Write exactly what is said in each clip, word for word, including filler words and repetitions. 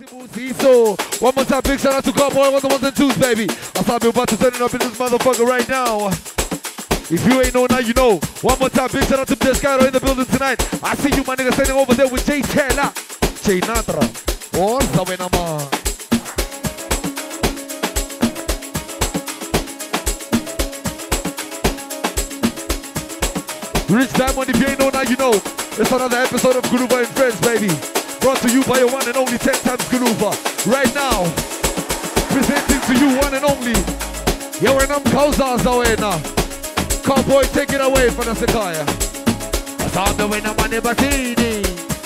So, one more time, big shout out to Cowboy, one the ones and twos, baby. I saw me about to turn it up in this motherfucker right now. If you ain't know now, you know. One more time, big shout out to Descairo in the building tonight. I see you, my nigga, standing over there with Jay Taylor. Jay Natra. Or Sawe Nama. Rich Diamond, if you ain't know now, you know. It's another episode of Groova and Friends, baby. Brought to you by your one and only ten times Groova. Right now, presenting to you one and only. Yo, and I'm Kauza Zawena. Cowboy, take it away from the Sequoia. I saw the winner, Money Batini.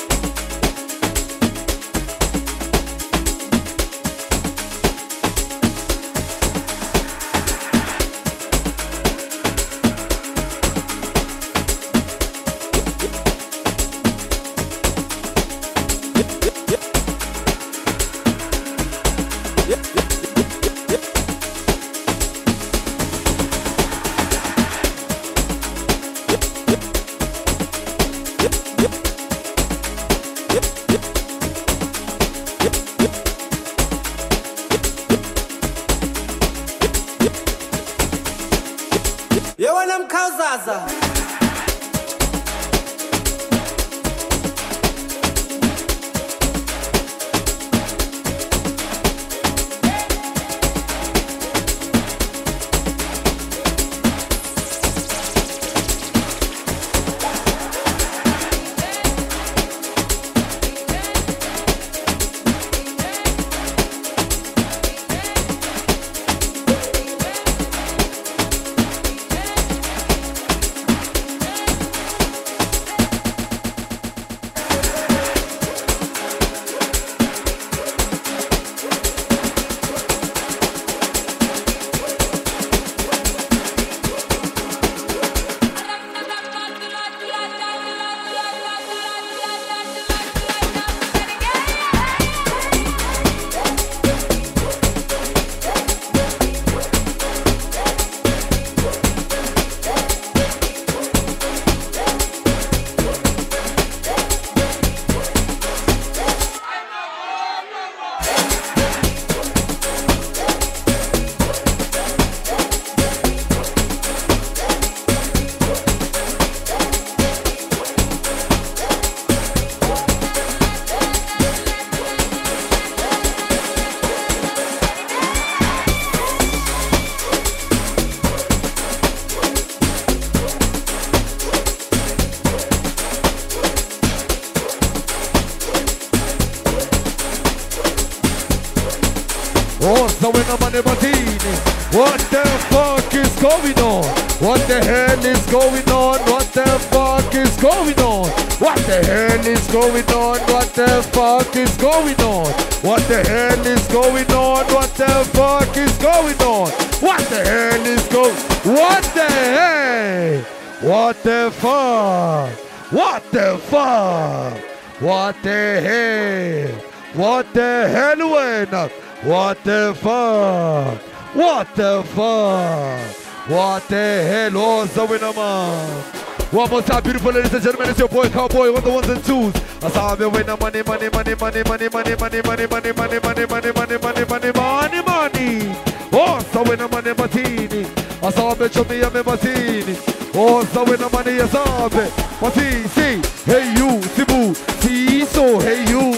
What the fuck is going on? What the hell is going on? What the fuck is going on? What the hell is going on? What the fuck is going on? What the hell is going on? What the fuck is going on? What the hell is going? What the hell? What the fuck? What the fuck? What the hell? What the hell went up? What the fuck? What the fuck? What the hell was the winner, man? One more time, beautiful ladies and gentlemen, it's your boy Cowboy, one the ones and twos. I saw me winner, money, money, money, money, money, money, money, money, money, money, money, money, money, money, money, money, money. Oh, so winner, money, Martini. I saw me, show me, I'm a Martini. Oh, so winner, money, I saw me. Martini, see, hey you, Sibu, see so, hey you.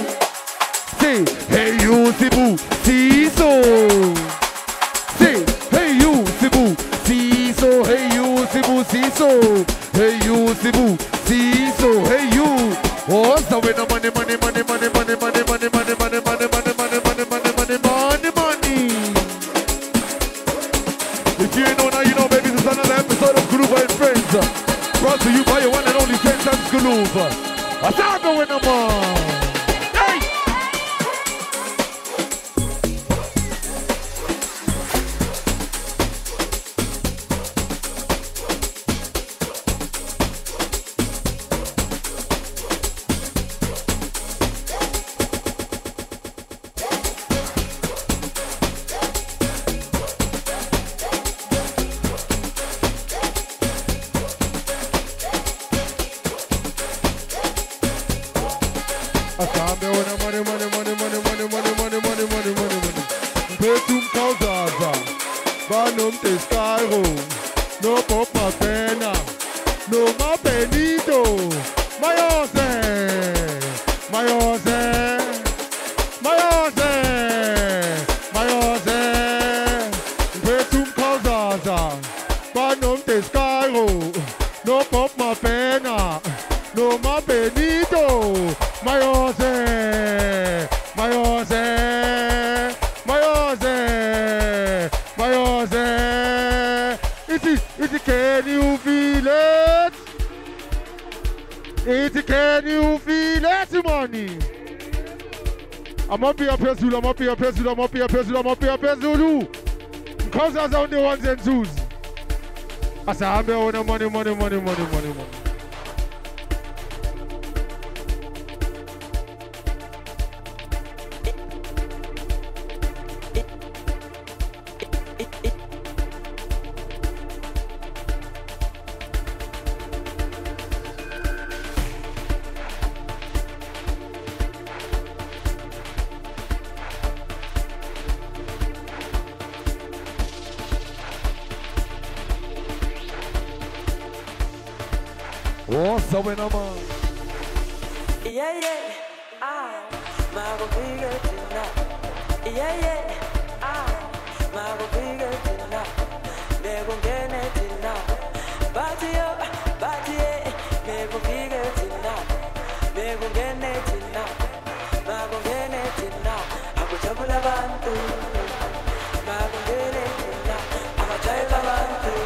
See, hey you, Sibu, see so. See, hey you, Sibu, see so, hey you, Sibu, see so. Hey you, Sibu, see so, hey you. Oh, so we no money, money, money, money, money, money, money, money, money, money, money, money, money, money, money, money, money. If you ain't know now, you know, baby, this is another episode of Groova and Friends. Brought to you by your one and only ten times Groova. I start going no more. Petum Kausaza, Vanum Tescairo, no Papa Pena, no Ma Benito, Mayose, Mayose, Mayose, Mayose, Petum Kausaza, Vanum Tescairo, no Papa Pena, no Ma Benito, Mayose, Mayose, Mayose, Mayose. Is it, is it, can you feel it? Is it, can you feel it, money? I'm up here, Pesulu, I'm up here, Pesulu, I'm up here, Pesulu, I'm up here, Pesulu. Because I on the ones and twos. I said, I'm here with the money, money, money, money, money, money. What's up, man? Yeah, yeah, ah, Mago Bigger tonight. Yeah, yeah, ah, Mago Bigger tonight. Mago Gene tonight. Party up, party, Mago Bigger tonight. Mago Gene tonight. Mago Gene tonight. Aku chakula bantu. Mago Gene tonight. Aku chakula bantu.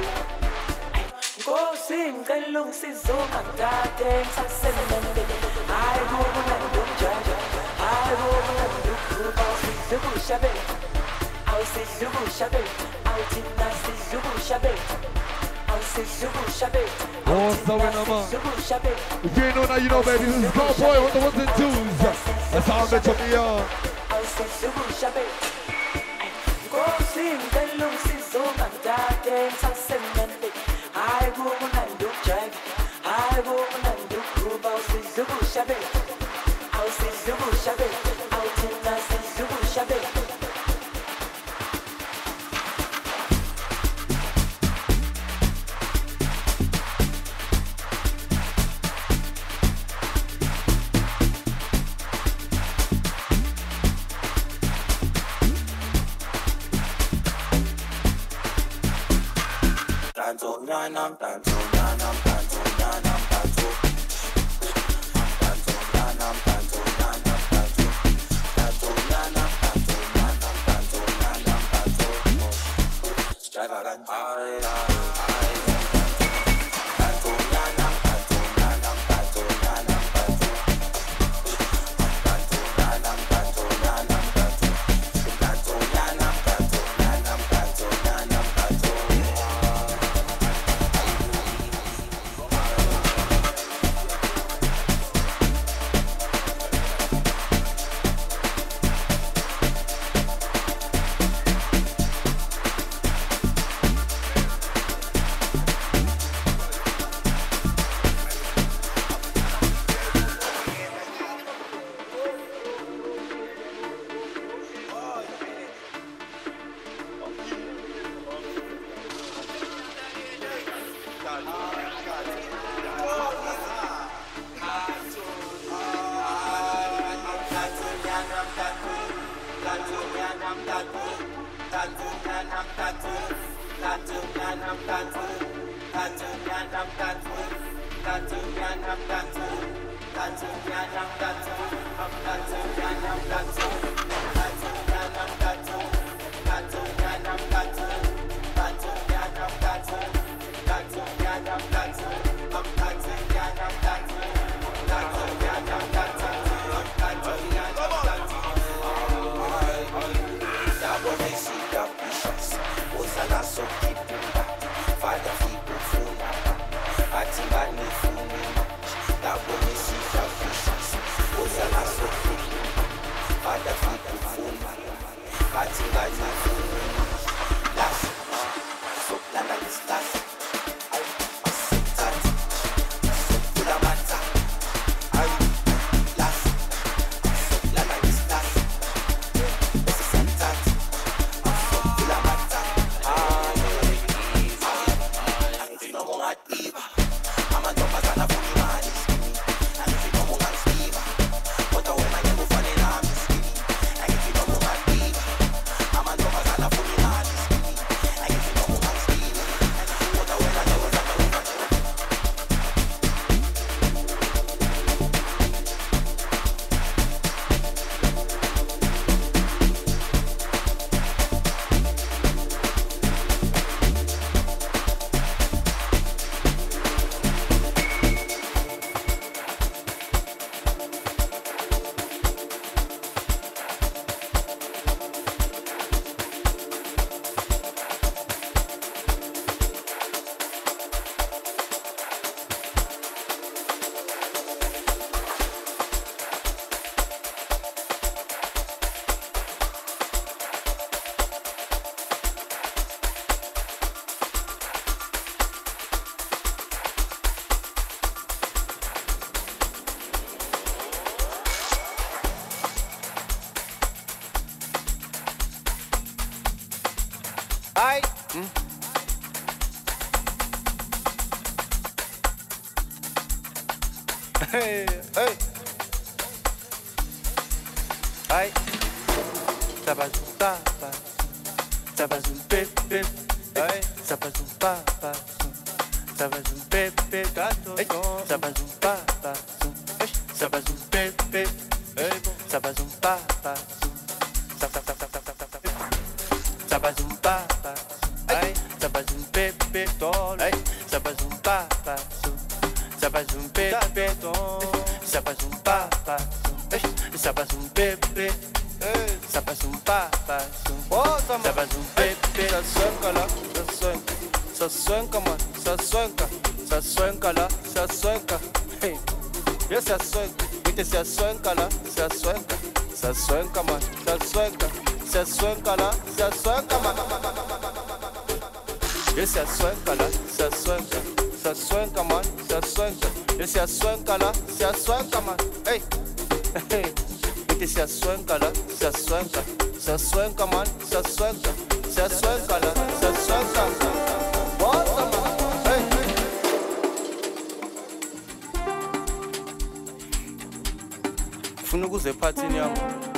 Go sing, tell them she's so fantastic. Sasemende, I hope and do judge. I hope and do good. I'll see you shabby. I'll see you shabby. I'll see you shabby. I'll see you shabby. What's up, man? If you ain't know now, you know, baby. This is Cowboy with the ones and twos. That's how I'm meant to be on. I'll see you shabby. Go sing, tell them she's so fantastic. Sasemende. I go and do drag. I go and do group. I'll see you shabby. I'll see you shabby. I'll see you shabby. Tanto nanam, tanto nanam, tanto nanam, tanto. Tanto nanam, tanto nanam, tanto. Tanto nanam, tanto nanam, tanto nanam, tanto. Extravagant, ay, ay, tanto nanam, tanto nanam, tanto nanam, tanto. Tanto nanam, tanto nanam, tanto. Tanto nanam, tanto nanam, tanto nanam, tanto. Ai. Hmm. Hey, hey. Ai. Sabazum papa. Sabazum pepe. Ai. Sabazum papa. Sabazum pepe. Gato. Sabazum papa. Sabazum pepe. Sabazum papa. Sabazum papa. Ai. Sabazum pepe. Ai. Sabazum papa. Sabazum pepe. Sabazum papa. Sabazum pepe. Sabazum papa. Sabazum pepe. Ça suenca là, ça suenca. Ça suenca man, ça suenca. Ça suenca là, ça suenca. Hey, yes ça suenca. Vite ça suenca là, ça suenca. Ça suenca man, ça suenca. Ça suenca là, ça suenca man. Yes ça suenca là, ça suenca. Ça suenca man, ça suenca. Yes ça suenca là, ça suenca man. Hey, hey. Se suenca la, se suenca, se suenca man, se suenca, se suenca la, se suenca. Bota man, hey. Funa ukuze ephathini yami.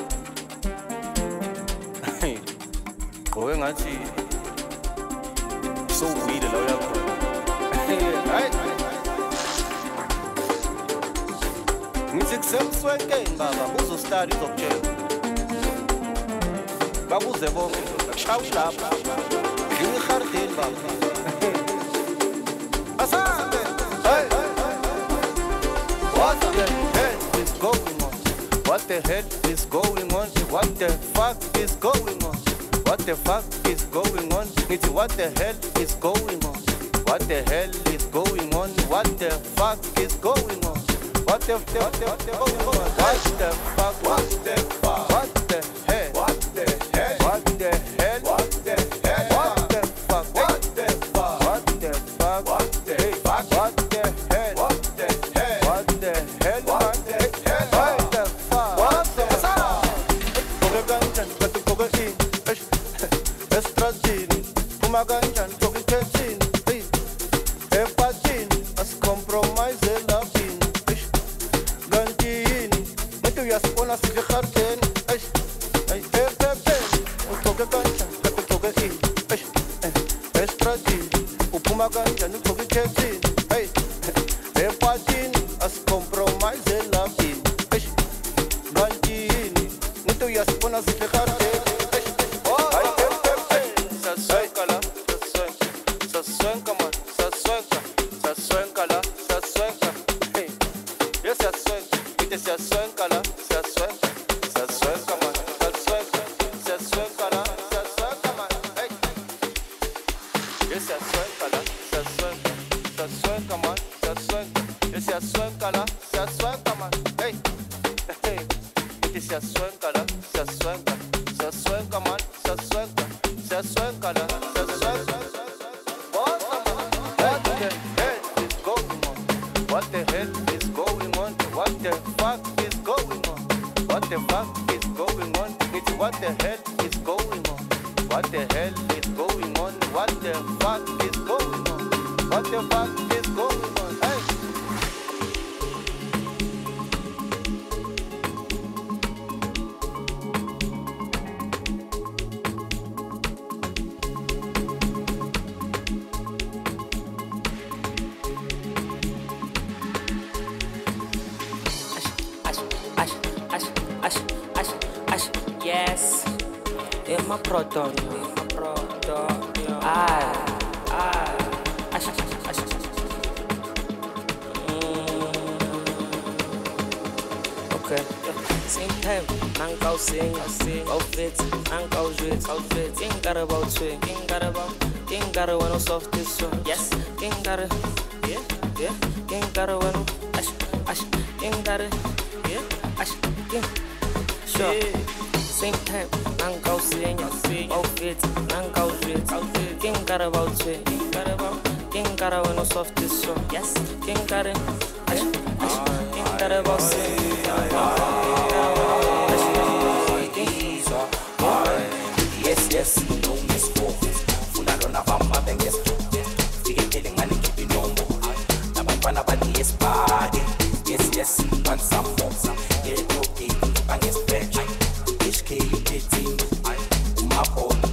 Hey. Ngowe ngathi so weird la yakho. Hey. Ngithi kusemswenkeni baba uzostari uzokutshela babuze bonke shawi lapha dlini ihardeni baba asante hey what the hell is going on what the hell is going on what the fuck is going on what the fuck is going on ngithi what the hell is going on what the hell is going on what the fuck is going on What the what the what the what the fuck what the fuck what the hell what the hell what the hell what the hell what the fuck what the fuck what the fuck what the fuck what the hell what the hell what the hell what the hell what the fuck what the fuck Koga ganjan katu koga in estradini Kuma ganjan kogi ketin Epatin as compromise la bin Yasipona sile kharteni ay ay pepe utoke kanja utoke in ay estradini uphuma kanjani utoke khetini ay epatini as compromise la bin ay gantini nito yasipona sile kharteni ay pepe sa suenca la sa suenca sa suenca man sa suenca sa suenca la sa suenca hey yes sa suenca ite sa suenca la Se suenca la, se suenca, se suenca man, se suenca, se suenca la, se suenca. What the hell is going on? What the hell is going on? What the fuck is going on? What the fuck is going on? It's what the hell is going on? What the hell is going on? What the fuck is going on? What the fuck is going on? Hey. Yes, in my proton, my proton. I, I, ash, ash. Okay. Same time, nang kau sing, sing, kau fit, nang kau jwit, kau fit. King got about swing, king got about, king got a one soft this one. Yes, king got a, yeah, yeah, king got a one, ash, ash, king got a, yeah, ash, king, sure. Same time, nang kau sing, kau fit, nang kau jwit, kau fit. King got about swing, king got about, king got a one soft this one. Yes, king got a, ash, ash, king got about swing. Yes, yes, no misfortune.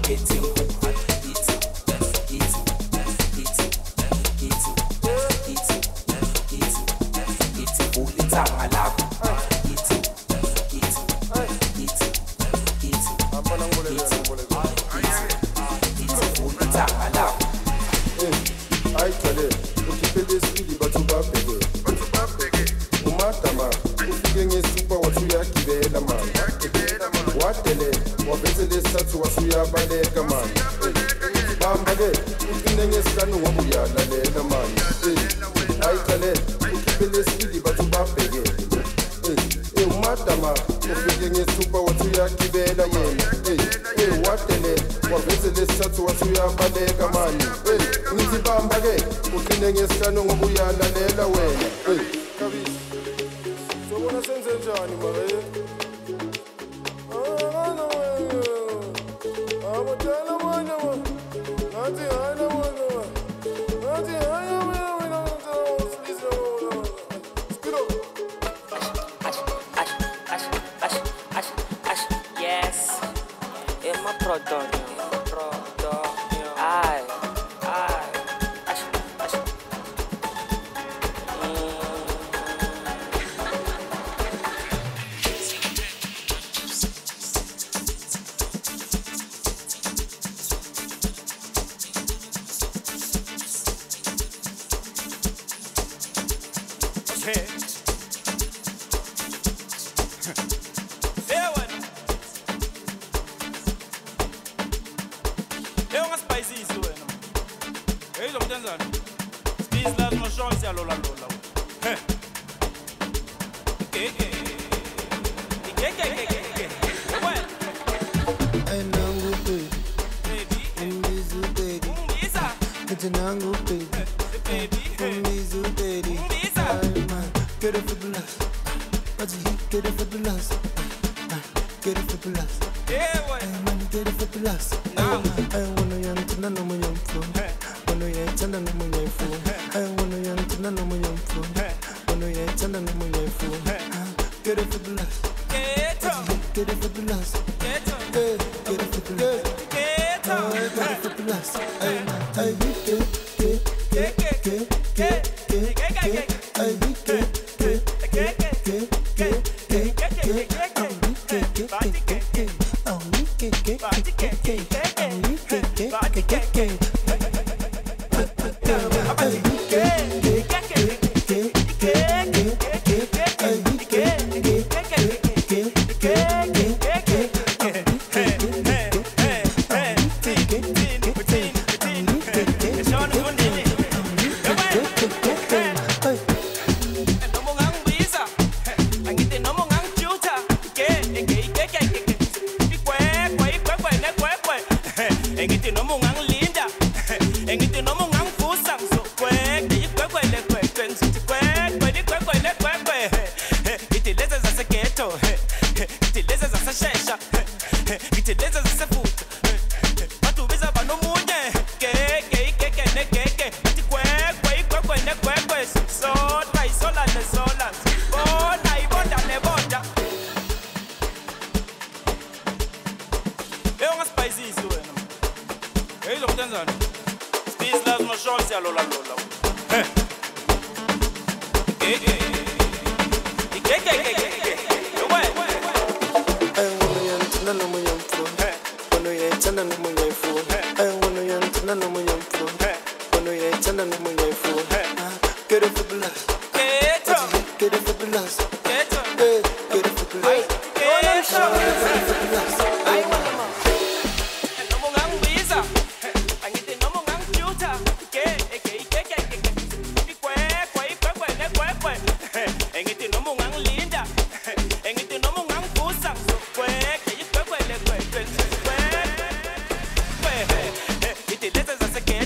It is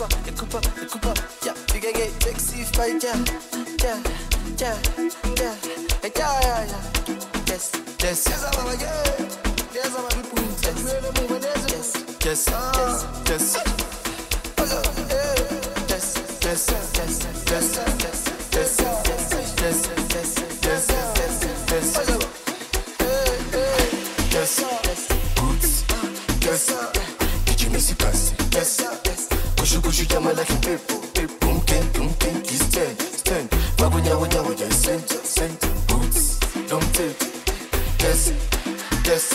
Cooper, the Cooper, the Cooper. Yeah, we can get sexy fight, yeah, yeah, yeah, yeah, yeah, yeah, yeah. Yes, yes, yes, I'm a yeah. Yes, I'm a people. Yes, yes, yes, yes, yes. Yes, yes, yes, yes, yes, yes, yes, yes, yes, yes, yes, yes, boots, yes, did you miss it, pass? Yes, yes, kushu kushu jama like a people, boom, ken, boom, ken, stand, stand, wabunya, wabunya, wabunya, send, send, boots, don't take, yes, yes,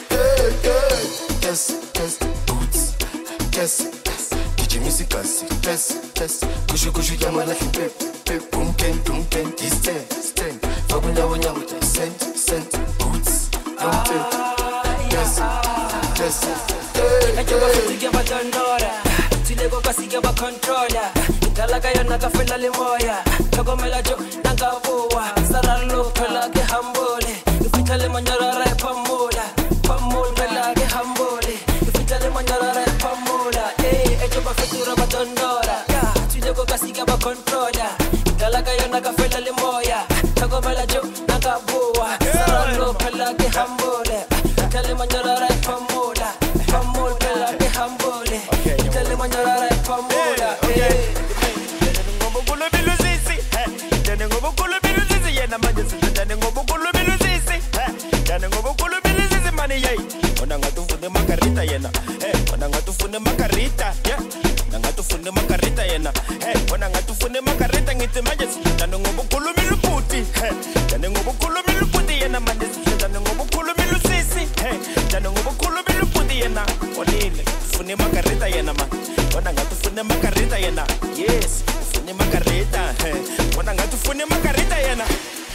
yes, yes, boots, yes, did you miss it, pass? Yes, yes, kushu kushu jama like a people, boom, ken, boom, ken, stand, stand, wabunya, wabunya, wabunya, send, send, boots, don't take, yes, yes, Tilego kasike ba controller Ngalaga yona ka fela le moya Tlhokomela jo nanga boa Saralo phela ke hambole Ifitha le manyara ra phamola Phamola phela ke hambole Ifitha le manyara ra phamola Eh ejo ba fetura ba dondora Tilego kasike ba controller Ngalaga yona ka fela le moya Tlhokomela jo nanga boa Saralo phela ke hambole Ifitha le manyara ra phamola Phamola phela ke hambole Tell manjara pamola eh ngobo kulo biluzisi eh ngobo kulo biluzisi yena manje sithandane ngobo kulo biluzisi eh ngobo kulo biluzisi mani yey ona ngatufune makarita yena eh ona ngatufune makarita yeah ona ngatufune makarita yena eh ona ngatufune makarita ngithi manje sithandane ngobo kulo biluputi eh ngobo kulo biluputi yena manje sithandane ngobo kulo biluzisi eh ngobo kulo biluputi yena onile fune makarita yena man Wana ngatu fune makarita yena yes fune makarita Wana ngatu fune makarita yena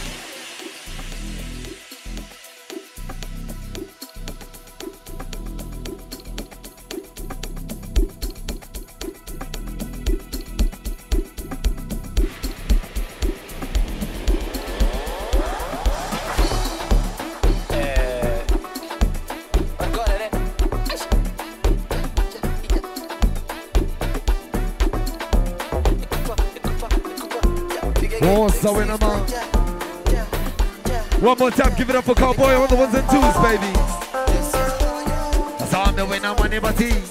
So when I'm on. One more time, give it up for Cowboy on the ones and twos, baby. So I'm the winner, money, Batini.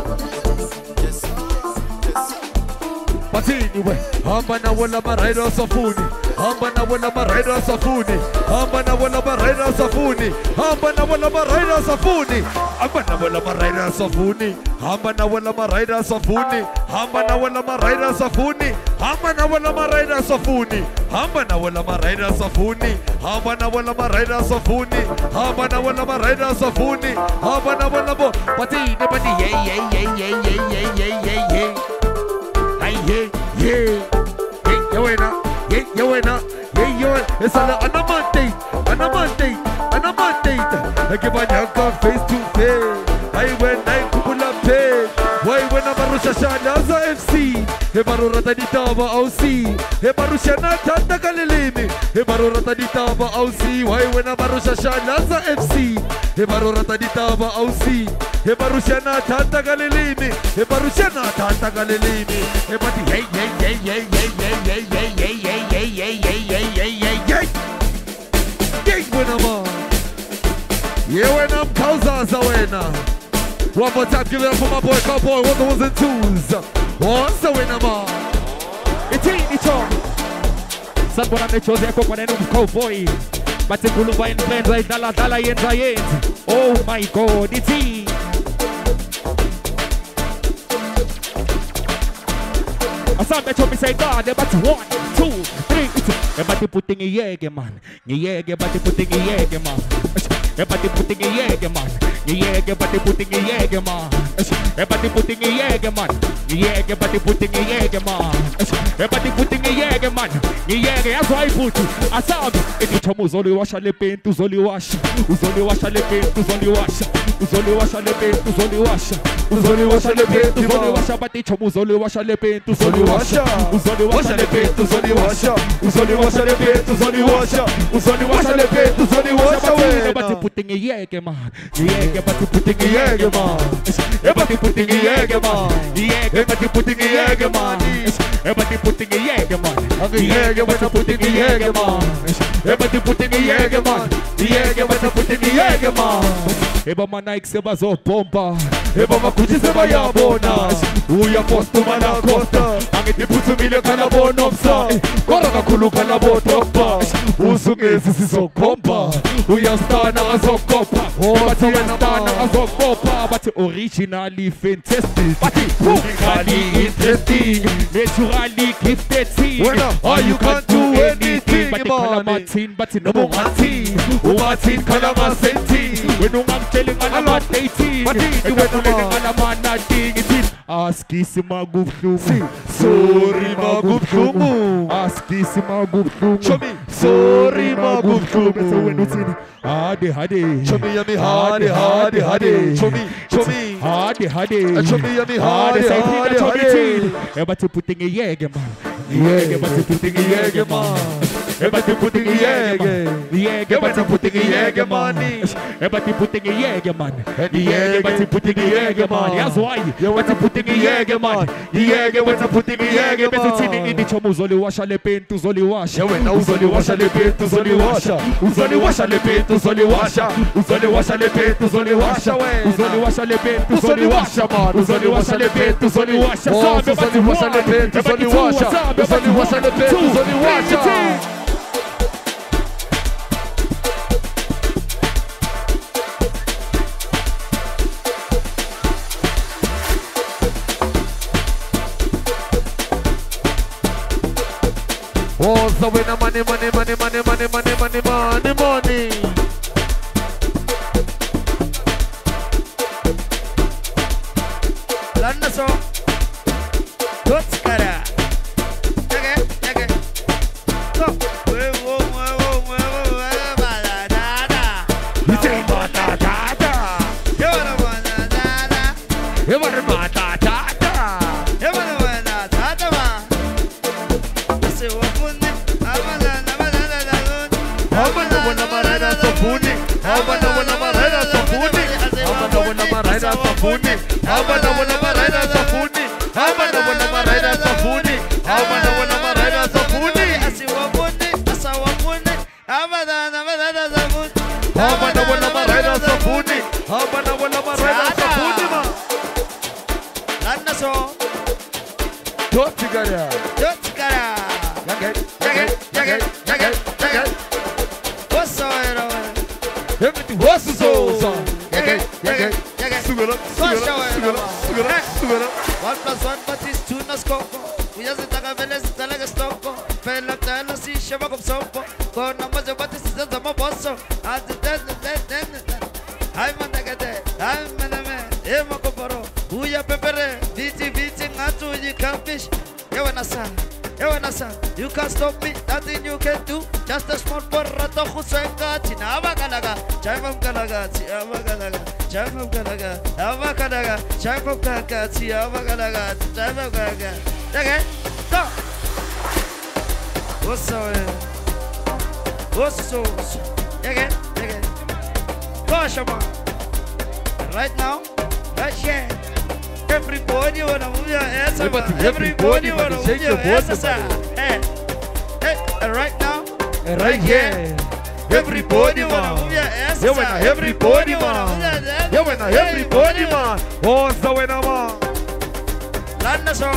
Batini, we. Hambana wala maraido safuni. Hambana wala maraido safuni. Hambana wala maraido safuni. Hambana wala maraido safuni. Hambana wala maraido safuni. Hambana wala maraido safuni. Hambana wala maraido safuni. Hambana wala maraido safuni. Hambana wala maraido safuni. Hambana wala maraido safuni. Hambana wala maraido safuni. Hambana wala bo. Batini, batini, yeah, yeah, yeah, yeah, yeah, yeah, yeah, yeah, yeah. Hey, yeah, yeah. Yeah, you winner. Yeah, you winner. Yeah, you winner. It's a anamante, anamante, anamante. I give a young face to face. I went I couple up pay. Why when I'm a Roshana F C? Hebarurata di Taba O C. Hebarushana Tanta Galilimi. Hebarurata di Taba O C. Why when I'm a Roshana F C? Hebarurata di Taba O C. Hebarushana Tanta Galilimi. Hebarushana Tanta Galilimi. Hebati hey hey hey hey hey hey hey hey hey hey hey hey hey hey hey hey. Hey when I'm on. Yeah when I'm Kauzaza when one more time, give it up for my boy Cowboy, one the ones and twos. What's the winner, man? It's in the top. Someone on the chose echo when I know Cowboy. But the Kuluba in plane right Dala Dala and Giant. Oh my god, it's in. I saw me told me say God, but one, two, three, everybody putting a yeg, man. Yeah, everybody putting a yeg, man. Everybody putting a yeg, man. Yeah, everybody putting a yeg, man. Everybody putting a yeg, man. Yeah, everybody putting a yeg, man. Everybody putting a yeg, man. Yeah, that's why I put it. I saw me. If you come, only wash a lip into only wash. Only wash a lip into only wash. Only wash a lip into only wash. uzoliwasha le petu, uzoliwasha baticho, uzoliwasha le petu, uzoliwasha, uzoliwasha le petu, uzoliwasha, uzoliwasha le petu, uzoliwasha, uzoliwasha le petu, uzoliwasha we. Bati puting yege man, yege bati puting yege man, e bati puting yege man, yege bati puting yege man, e bati puting yege man, yege bati puting yege man, e bati puting yege man, yege bati puting yege man. Eba manaik seba zo pompa, eba makuti seba ya bona, uya posto mana costa, angiti putu mile kana bonomsa, kora kakulu kana botopa, usunge sisi so kompa, uya stana azo kopa, bati ya stana azo kopa, bati originally fantastic, bati physically interesting, naturally gifted team, oh you can do anything, bati kala Martin, bati no mo Martin, Martin kala masenti, when no I'm telling alamat eighteen, when no telling alamat nineteen, it is aski si magub shumu, sorry magub shumu, aski si magub shumu, sorry magub shumu. So when you see hade hade, chumi yummy hade hade hade, chumi chumi hade hade, chumi yummy hade hade hade. Everybody putting a yege man, yege, everybody putting a yege man. Everybody putting a yege, yege, everybody putting a yege money. Everybody putting a yege man, yege, everybody putting a yege man. That's why everybody putting a yege man, yege, everybody putting a yege man. Between the chomo zoli washa le pentu zoli washa, uzoli washa le pentu zoli washa, uzoli washa le pentu zoli washa, uzoli washa le pentu zoli washa, uzoli washa le pentu zoli washa man, uzoli washa le pentu zoli washa, uzoli washa le pentu zoli washa, uzoli washa le pentu zoli washa. Oh, so we no money, money, money, money, money, money, money, money, money. Landa so, what's cara? Okay, okay. Go. Muevo, muevo, muevo, muevo, batata. Dice batata. Lleva batata. Lleva batata. Abana wana marada safuni, abana wana marada safuni, abana wana marada safuni, abana wana marada safuni, abana wana marada safuni, asiwapuni, asawapuni, abana wana marada safuni, abana wana marada safuni, abana wana marada safuni ma. Landa so, dotigara, dotigara, yaget, yaget, yaget, yaget, yaget. What's up? Everything was so so. Yeah, yeah, yeah. Sugara, sugara, sugara, sugara, sugara. One plus one but is two na scopo. We just taka veles talaga stoppo. Fella tala si shaba kom sopo. Ko namaze but is the zama bosso. At the then then then. I'm managade. I'm maname. Ema ko paro. Uya pepere. Viti viti ngatu you can fish. Ewa nasa. Ewa nasa. You can't stop me. Nothing you can do. Just a small porrato husenga. Tina abakalaga. Chaifam kalaga. Ti abakalaga. Chaifam kalaga. Abakalaga. Chaifam kalaga. Ti abakalaga. Chaifam kalaga. Okay. Stop. What's up? What's up? Okay. Okay. Gosh, man. Right now. Right here. Everybody wanna move your ass. Everybody, everybody wanna move your ass. Hey, hey, right now, right here. Everybody wanna move your ass. Yeah, when everybody wanna move your ass. Yeah, when everybody man. What's the winner man? Landa so.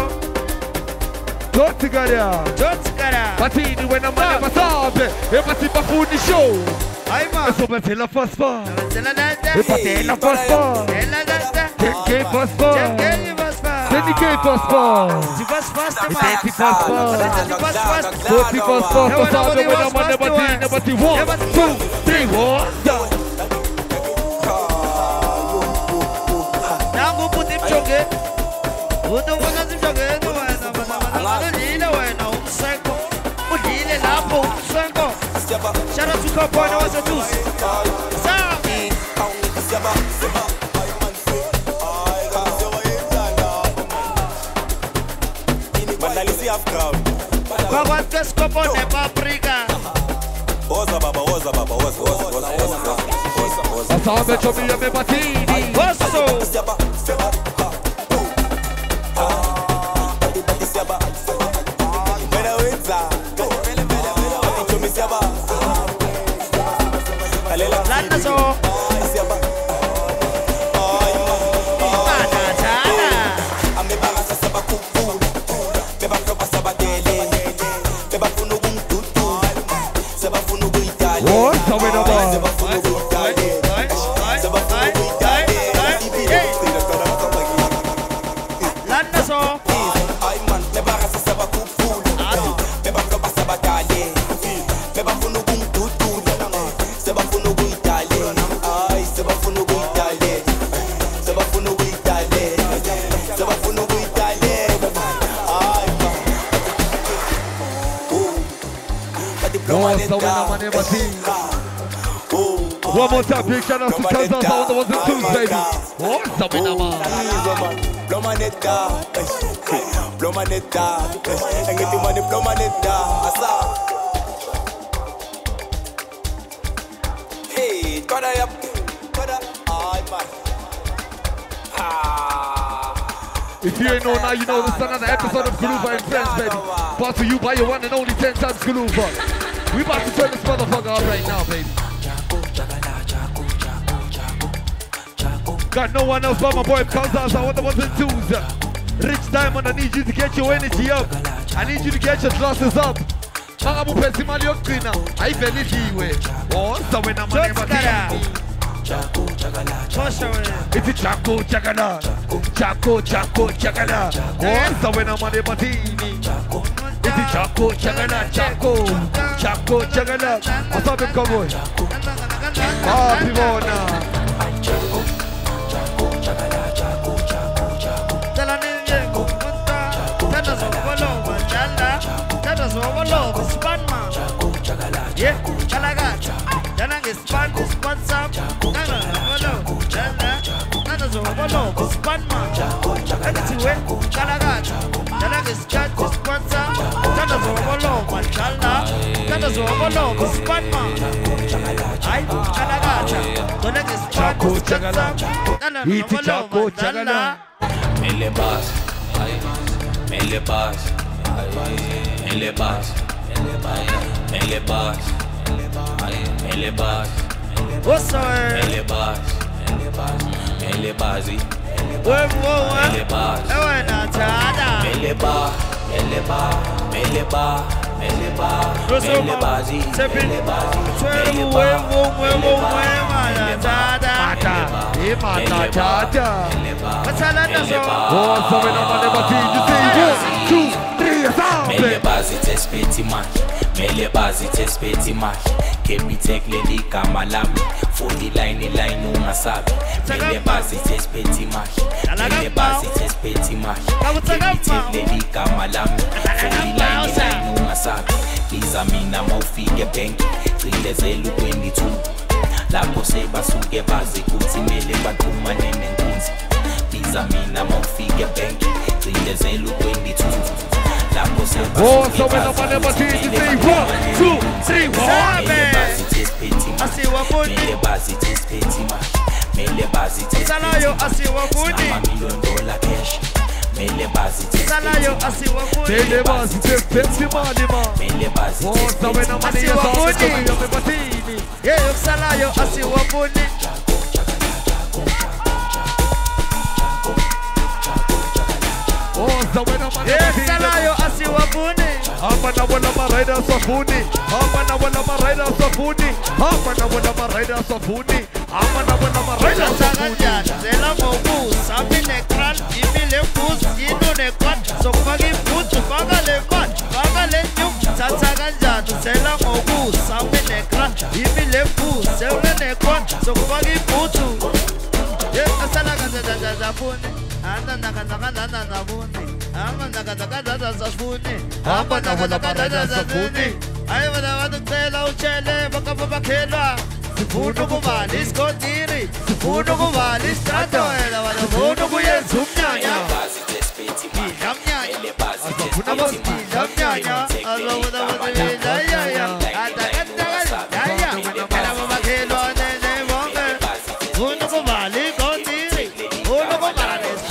Dotigara, dotigara. Patini when I'm on the massage. Everybody before the show. I'm a super fella first bar. Everybody la first bar. Quem faz pó? Quem faz pó? Quem faz pó? Se faz faz também. Quem faz pó? Se faz faz. Se faz pó, tô sabendo when I'm on the bati, bati one, two, three, one. Now go put him jogging. Who don't want him jogging? No one, no one, no one. Lila way na um sanko. O lila lá pô um sanko. Shout out to Cowboy, no one's a deuce. Sound. have crowd. Bagwat Escopo ne paprika. Oza baba, oza baba, oza, oza, oza, oza, oza, oza. Asame chomi ya me batini. Oso. Siaba, siaba, ha, ah, bati bati siaba. Mera wenza, mera mera mera. Bati chomi siaba. Kalela Landa so. siaba. What's up with the ball? Landa so. One more time, big shout out to Kansas, all the ones and twos, baby. What's up in the man? Blow my net down, blow my net down, and get the money, blow my net down. Hey, got I up, got I, man. If you ain't know now, you know this is another episode of Galuva and Friends, baby. Brought to you by your one and only ten times Galuva. We about to turn this motherfucker up right now, baby. Got no one else but my boy Kansas. I want the ones and twos. Rich Diamond, I need you to get your energy up. I need you to get your glasses up. Magabu pesi mali okina. I feel it anyway. Oh, so when I'm on the it's a Chaco Chagana. Chaco Chaco Chagana. Oh, so when I'm on the Batini. It's a Chaco Chagana. Chaco Chaco Chagana. What's up, cowboy? Ah, Pivona. Yeah, Chalagat, Janang is fun, spot some, Nana, Nana, Nana, spot man, Chalagat, Janang is cat, spot some, Nana, Machala, Nana, spot man, I, Chalagat, Janang is Chaco Chagala, Nana, eat Chaco Chagala. Mele bas, mele bas, mele bas, mele bas, mele bas, what's up? mele bas, mele basi, Whoa, whoa, mele bas, whoa, Natada, mele bas, mele bas, mele bas, mele bas, mele basi, mele basi, mele Mele bazi tespeti mach, mele bazi tespeti mach. Kebi tek leli kamalami, foli line line ungasabi. Mele bazi tespeti mach, mele bazi tespeti mach. Kebi tek leli kamalami, foli line line ungasabi. Liza mina mawufike benki, cilezela twenty-two. Lapho sebasuke bazi kuthi mele baxhumane nenkunzi. Liza mina mawufike benki, cilezela twenty-two. Oh, so when I'm on the machine, you say one, two, three, four. I see what food. Mele basi tespeti ma, mele basi tespeti. Salayo, I see what food. Million dollar cash. Mele basi tespeti. Salayo, I see what food. Mele basi tespeti money man. Mele basi oh, so when I'm on the machine, yeah, salayo, I see what food. oh, so when I'm on the yes, machine, salayo, I see what food. Amana wala marida safuni, amana wala marida safuni, amana wala marida safuni, amana wala marida safuni. Zela mogu, sami nekran, imi le bus, inu nekran, so pagi putu, paga le man, paga le nyum, tata ganja. Zela mogu, sami nekran, imi le bus, zela nekran, so pagi putu. Yes, asala ganja ganja zafuni. Anda naka naka naka nafuni, anda naka naka naka zafuni, anda naka naka naka zafuni. Ay wala wala tela uchele baka baka kela. Sifuno kumali skotiri, sifuno kumali strato. Ela wala sifuno kuye sumnya ya. Mele basi tespeti ma, Yamnya. mele basi Sifuno tespeti ma.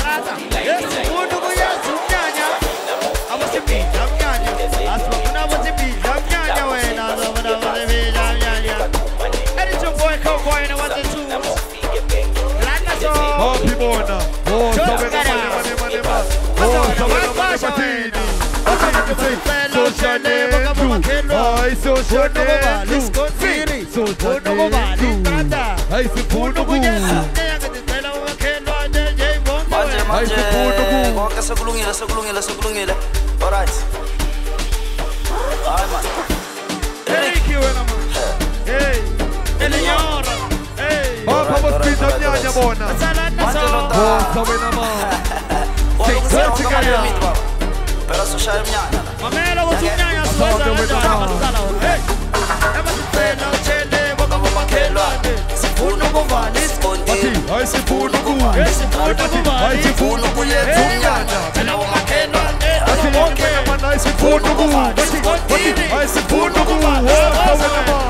Gaza. Yes, umuntu kuyenza umnyanya. Abasipita umnyanya. Asifuna abasipita umnyanya wena. Asifuna abasipita umnyanya. And it's your boy Cowboy and I want to two. Happy Mona. Oh, so many money, money, money, money. Oh, so many money, money. Social Network. Ay, social network. Social network. Ay, sifundo ku. Manje manje konke sekulungile sekulungile sekulungile. All right. Hayi man. Thank you wena man. Hey. Elinyora. Hey. Papa mosquito nyanya bona. Manje no da. Oh, so many man. Sing together. Pero social nyanya. Mamela usunyanya soza kanjani. Hey. Emasipela uchele bakamakhelwane. Sifuna ukuvala isikonti. Ay, sifundo ku. Sifuna ukuvala. Ay, sifundo ku yenza umnyanya. Phela umakhelwane. Okay, man, ay, sifundo ku. Ay, sifundo ku. Oh, so many man.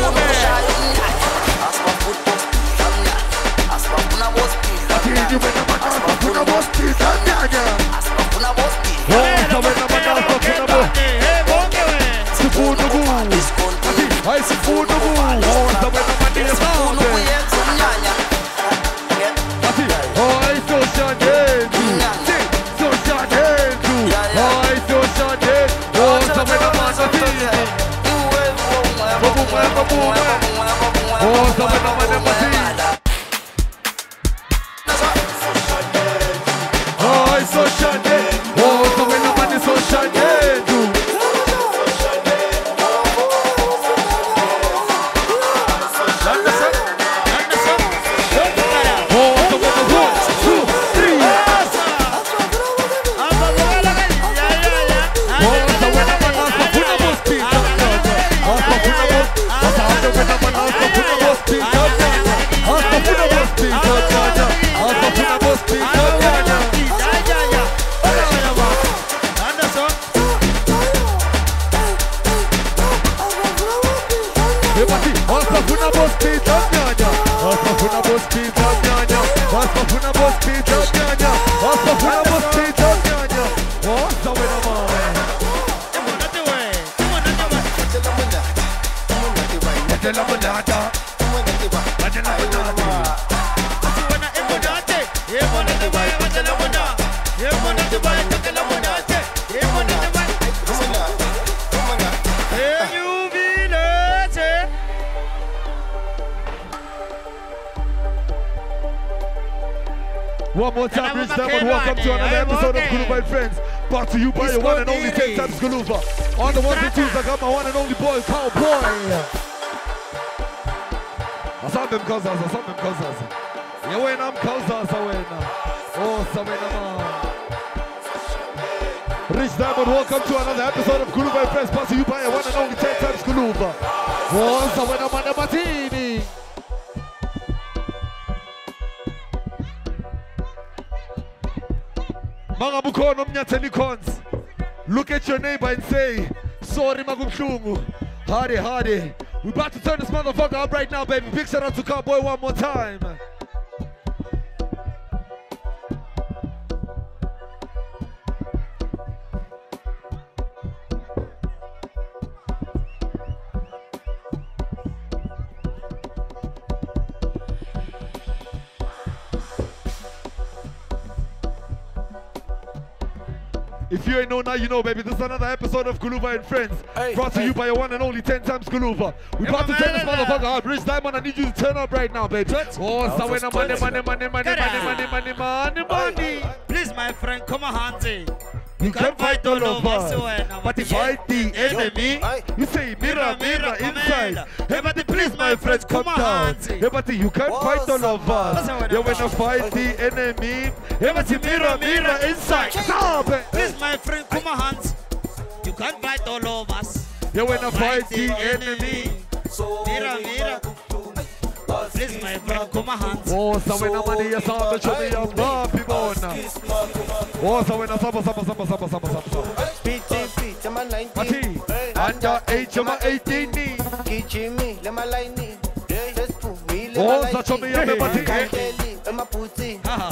You better man, asipafuna mosquito nyanya. Asipafuna bosti. Oh, so many man, asipafuna mosquito. Hey, bonke we. Sifundo ku. Ay, sifundo ku. Oh, so many man, Sifuna asipafuna. kuyenza umnyanya. Ay, social network. Social network. Ay, social network. Oh, so many man, asipafuna. Oh, so many man, asipafuna. Ay, social network. Oh, so many man, social network. One more time, Rich Diamond. Welcome to another episode of Guluba and Friends. Brought to you by your one and only ten times Guluba. On the ones and twos, I got my one and only boy, Cowboy. Asambem Kozas, Asambem Kozas. Yawenam Kozas, Awena. Oh, Sawenama. Rich Diamond, welcome to another episode of Guluba and Friends. Brought to you by your one and only ten times Guluba. Oh, Sawenama Namatini. Mangabukono mnyatheni cons. Look at your neighbor and say, sorry magumhlungu. Hardy, hardy. We're about to turn this motherfucker up right now, baby. Big shout out to Cowboy one more time. If you ain't know now, you know, baby. This is another episode of Guluba and Friends. Hey, brought to hey. you by your one and only ten times Guluba. We about to turn this motherfucker up. Rich Diamond, I need you to turn up right now, baby. Oh, so money, money, money, money, money, money, money, money, money. Please, my friend, come on, Hansi. You can fight all of us, but if fight the enemy, you say mirror, mirror inside. Hey, but please, my friends, come down. Hey, but you can fight all of us. You wanna fight the enemy? Hey, but mirror, mirror inside. Please, my friend, come on, Hans. You can fight all of us. You wanna fight the enemy? Mirror, mirror. Please, my friend, come on, Hans. Oh, so when I'm on the sound, show me your love, people. Oh, so when I'm summer, summer, summer, summer, summer, summer. P T P, I'm a nineteen. Under age, I'm a eighteen. Kitchen me, let my line in. Oh, so show me your Mati. I'm a pussy. I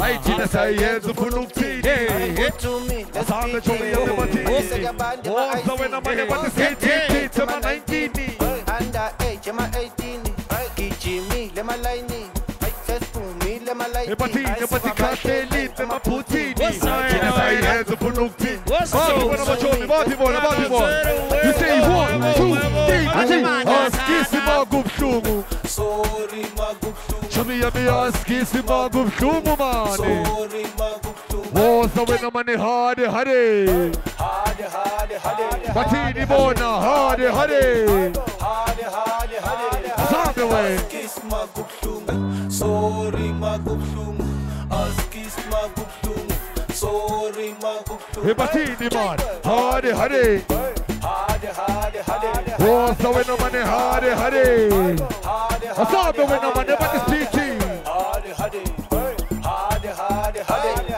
Aitina sayenza funukini Tumi, Asanga chumi ya matini Osa wena mane bati siti Tema nineteen Under age, Jema eighteen Kijimi, Lema Laini Sespumi, Lema Laini Epatini, epati kateli Tema putini Aitina sayenza funukini Bati bona machomi, bati bona, bati bona You say one, two, three, Askisi magupshumu Sorry, Magupshumu Chami ya mi askisi magupshumu mani Sorry, Magupshumu Osa wena mane hade hade Hade, hade, hade Batini bona hade hade Hade, hade, hade Asante we Kiss Magupshumu Sorry, Magupshumu Askis Magupshumu Sorry, Magupshumu Batini man hade hade Hade, hade, hade Osa wena mane hade hade Hade, Asante wena mane bati spiti hade, hade Hade, hade, hade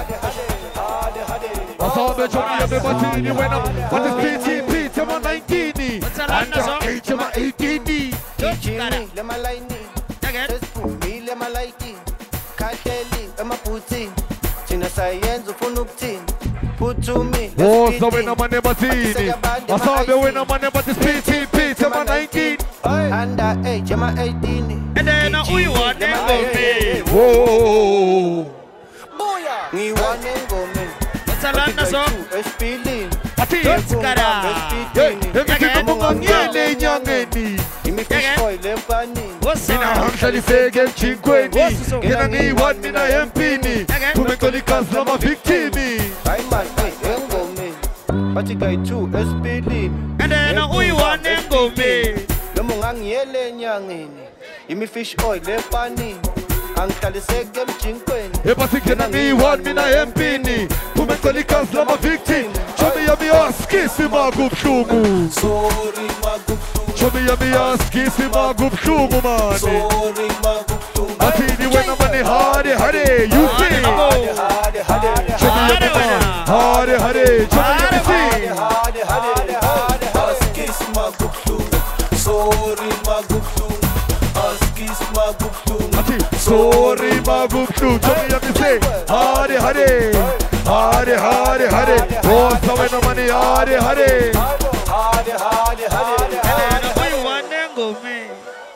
Hade, hade Asante chami ya mi batini wena bati spiti Pita ma nineteen Anda eight ma eighteen Kijimi, Lema Laini Sespumi, Lema Laiti Kateli, Ema Putin Tina sayenza ufuna ukuthini Phuthumi Osa wena mane batini Asante wena mane bati spiti Pita ma nineteen Under age, Jema eighteen And then uyiwane ngomeni Whoa Buya Ngiwane ngomeni Matsalana so Esipilini Ati Skara Emiti kumungangele nyangeni Imifishkoy lempanini Mina hamshali fege mchingweni Kena ngiwan mina empini Tumekolikas na maviktimi Ayman, ay, engomeni Bathi kayi-two esipilini And then uyiwane ngomeni Noma ungangiyele enyangeni Imi-fish oil lempanini Angihlaliseke emjinkweni Ebasi kena ngiwan mina empini Tumekolikas na maviktimi Chami ya miyaskisi magubshumu Sorry, Magupshumu Chami ya miyaskisi magubshumu mani Sorry, Magupshumu Atini wena mani hare hare You see Hade, hade, hade Chami ya miyaskisi hare hare Chami ya miyaskisi Hade, hade, hade Askis Magupshumu Sorry, Magupshumu Askis Magupshumu Ati sorry magubshumu Chami ya miyaskisi hare hare Hare hare hare Osa wena mani hare hare Hade, hade, hade And then uyiwane ngomeni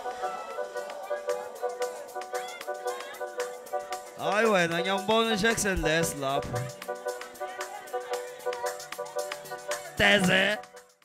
Hayi wena ngiyambona uJackson Les lapho Teze